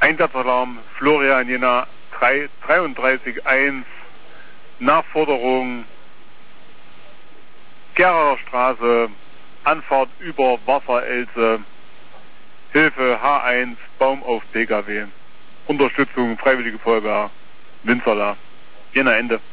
Einsatzalarm Florian Jena 33.1, Nachforderung Geraer Straße, Anfahrt über Wasserelse, Hilfe H1, Baum auf PKW, Unterstützung Freiwillige Feuerwehr, Winzerla. Jena Ende.